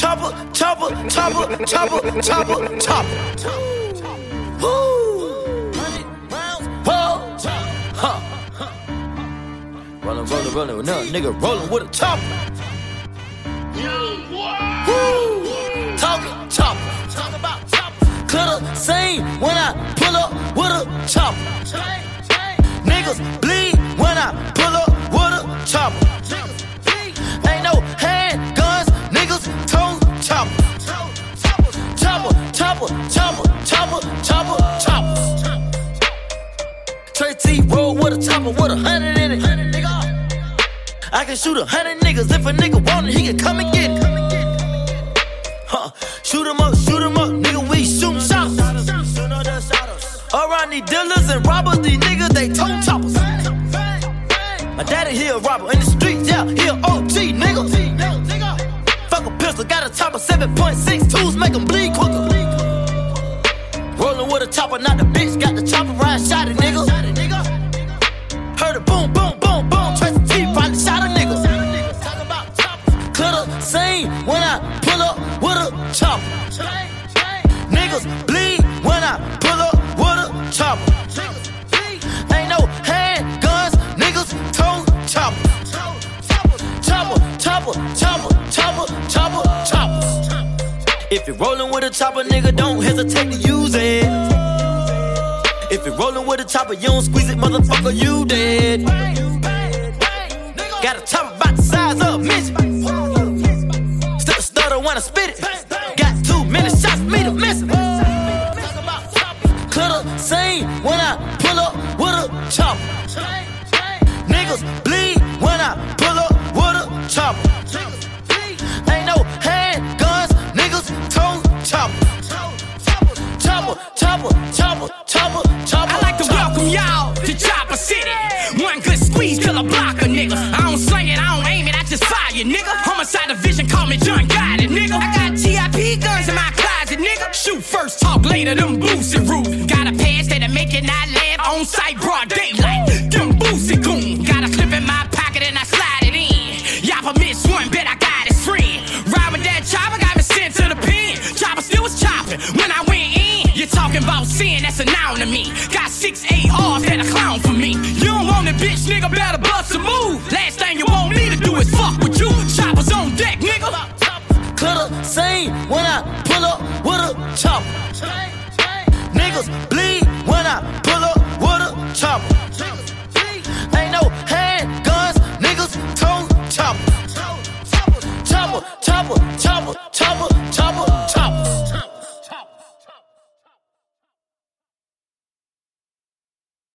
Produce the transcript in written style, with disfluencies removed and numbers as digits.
chopper, chopper, chopper, chopper, chopper, chopper. Woo! Huh. Rollin', now nigga rollin' with a chopper. Woo! Talkin' chopper. Talk about chopper. Clear the scene when I pull up with a chopper. Niggas bleed when I pull up with a chopper. Ain't no handguns, niggas told chopper. Chopper, chopper, chopper, chopper, chopper, chopper. Trey T roll with a chopper with 100 in it. I can shoot 100 niggas. If a nigga want it, he can come and get it. Shoot 'em up, nigga, we shootin' shots. Around these dealers and robbers, these niggas, they tone choppers. My daddy, he a robber in the streets, yeah, he a OG, nigga. Fuck a pistol, got a chopper, 7.6 tools, make 'em bleed quicker. Rollin' with a chopper, not the bitch, got the chopper, ride shot it, nigga. Heard a boom, boom, boom, boom, Tracy T probably shot a nigga. Clear the scene when I pull up with a chopper. Niggas bleed when I pull up with a chopper. Ain't no handguns, niggas told chopper. Chopper, chopper, chopper, chopper, chopper, chopper. If you're rollin' with a chopper, nigga, don't hesitate to use it. If you're rollin' with a chopper, you don't squeeze it, motherfucker, you dead. Got a chopper about the size of a midget. Still stutter when I spit it. Got 2 minutes shots for me to miss it. Clear the scene when I pull up with a chopper. Niggas bleed when I pull up with a chopper. Ain't no handguns, niggas told chopper. Chopper, chopper, chopper, chopper, chopper. I like to welcome y'all to Chopper City. One good squeeze till I block a nigga. I don't sling it, I don't aim it, I just fire, nigga. Homicide division, call me John Gotti, nigga. I got TIP guns in my closet, nigga. Shoot first, talk later, them boosie rules. Got a pass that'll make it not laugh. On sight, broad daylight. Them boosie goon. Got a slip in my pocket and I slide it in. Y'all miss one, bet I got his friend. Ride with that chopper, got me sent to the pen. Chopper still was chopping when I went in. You're talking about sin, that's a noun to me. Got 6 ARs that a clown for me. You don't want it, bitch, nigga, better bust a move. Last thing you want me to do is fuck with you. Choppers on deck, nigga. Clear the scene when I pull up with a chopper. Niggas bleed when I pull up with a chopper. Ain't no handguns, niggas told chopper. Chopper, chopper, chopper, chopper, chopper, chopper.